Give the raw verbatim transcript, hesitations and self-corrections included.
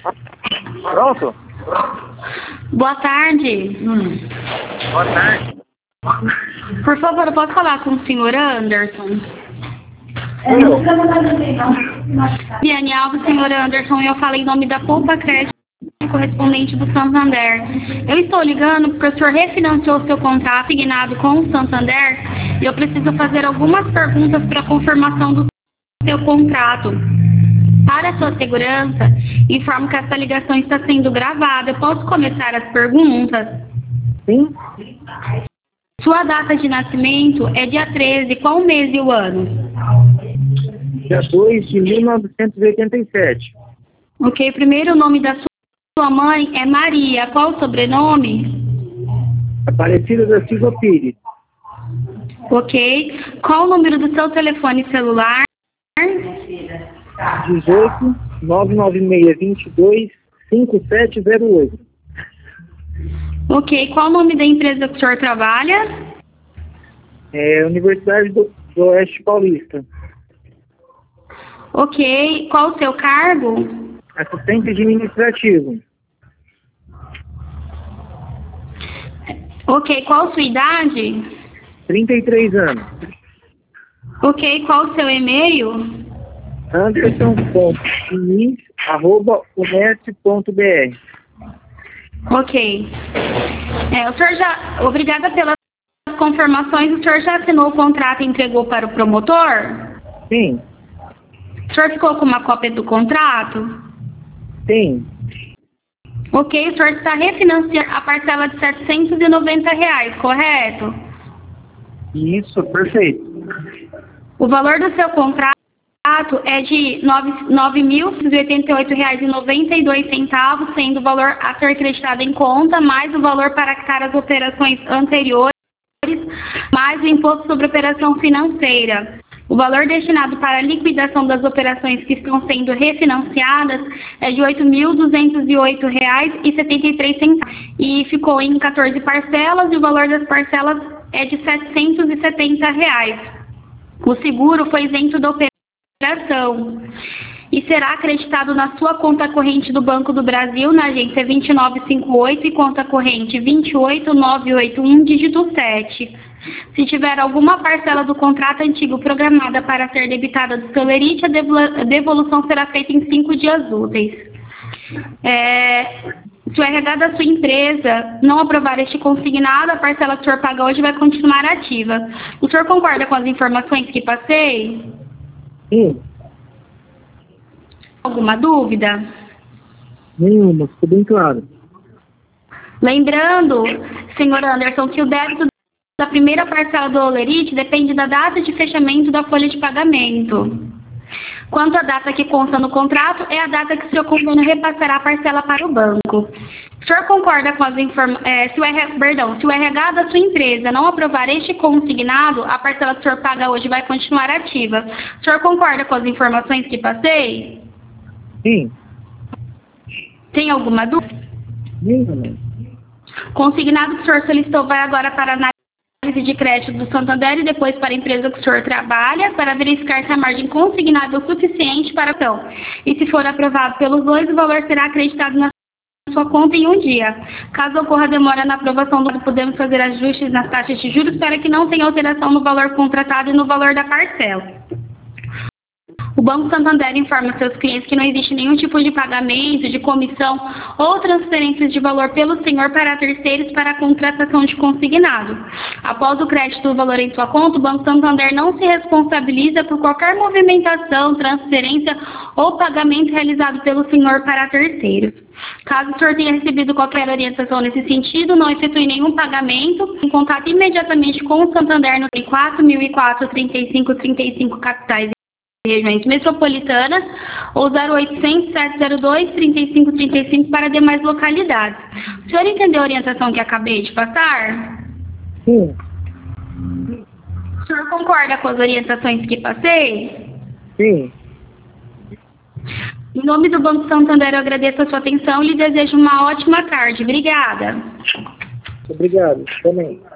Pronto? Boa tarde. Hum. Boa tarde. Por favor, eu posso falar com o senhor Anderson? Eu? Viane Alves, senhor Anderson, eu falei em nome da Poupa Crédito, correspondente do Santander. Eu estou ligando porque o senhor refinanciou seu contrato assinado com o Santander e eu preciso fazer algumas perguntas para confirmação do seu contrato. Para sua segurança, informo que essa ligação está sendo gravada. Eu posso começar as perguntas? Sim? Sua data de nascimento é dia treze, qual o mês e o ano? Dia dois de mil novecentos e oitenta e sete. Ok, primeiro o nome da sua mãe é Maria, qual o sobrenome? Aparecida da Silva Pires. Ok, qual o número do seu telefone celular? dezoito, nove nove seis, vinte e dois, cinquenta e sete zero oito. Ok, qual o nome da empresa que o senhor trabalha? É Universidade do, do Oeste Paulista. Ok, qual o seu cargo? Assistente administrativo. Ok, qual a sua idade? trinta e três anos. Ok, qual o seu e-mail? anderson ponto diniz arroba unesp ponto br. Ok. É, o senhor já... Obrigada pelas confirmações. O senhor já assinou o contrato e entregou para o promotor? Sim. O senhor ficou com uma cópia do contrato? Sim. Ok, o senhor está refinanciando a parcela de setecentos e noventa reais, correto? Isso, perfeito. O valor do seu contrato é de nove mil e oitenta e oito reais e noventa e dois centavos, sendo o valor a ser acreditado em conta, mais o valor para quitar as operações anteriores, mais o imposto sobre operação financeira. O valor destinado para a liquidação das operações que estão sendo refinanciadas é de oito mil duzentos e oito reais e setenta e três centavos e ficou em quatorze parcelas e o valor das parcelas é de setecentos e setenta reais. O seguro foi isento da operação e será acreditado na sua conta corrente do Banco do Brasil, na agência vinte e nove cinquenta e oito e conta corrente vinte e oito nove oito um, dígito sete. Se tiver alguma parcela do contrato antigo programada para ser debitada do seu lerite, a devolução será feita em cinco dias úteis. É, se o R H da sua empresa não aprovar este consignado, a parcela que o senhor paga hoje vai continuar ativa. O senhor concorda com as informações que passei? Sim. Alguma dúvida? Nenhuma, ficou bem claro. Lembrando, senhor Anderson, que o débito da primeira parcela do olerite depende da data de fechamento da folha de pagamento. Quanto à data que consta no contrato, é a data que o seu convênio repassará a parcela para o banco. O senhor concorda com as informações, é, se, o R... Perdão, se o R H da sua empresa não aprovar este consignado, a parcela que o senhor paga hoje vai continuar ativa. O senhor concorda com as informações que passei? Sim. Tem alguma dúvida? Nenhuma. Consignado que o senhor solicitou vai agora para a análise de crédito do Santander e depois para a empresa que o senhor trabalha, para verificar se a margem consignada é o suficiente para a ação. E se for aprovado pelos dois, o valor será acreditado na sua conta em um dia. Caso ocorra demora na aprovação do podemos fazer ajustes nas taxas de juros para que não tenha alteração no valor contratado e no valor da parcela. O Banco Santander informa seus clientes que não existe nenhum tipo de pagamento, de comissão ou transferências de valor pelo senhor para terceiros para a contratação de consignado. Após o crédito do valor em sua conta, o Banco Santander não se responsabiliza por qualquer movimentação, transferência ou pagamento realizado pelo senhor para terceiros. Caso o senhor tenha recebido qualquer orientação nesse sentido, não efetue nenhum pagamento, em contato imediatamente com o Santander no quatro mil e quatro, trinta e cinco, trinta e cinco capitais regiões metropolitanas ou zero oitocentos, sete zero dois, trinta e cinco, trinta e cinco para demais localidades. O senhor entendeu a orientação que acabei de passar? Sim. O senhor concorda com as orientações que passei? Sim. Em nome do Banco Santander, eu agradeço a sua atenção e lhe desejo uma ótima tarde. Obrigada. Obrigado. Também.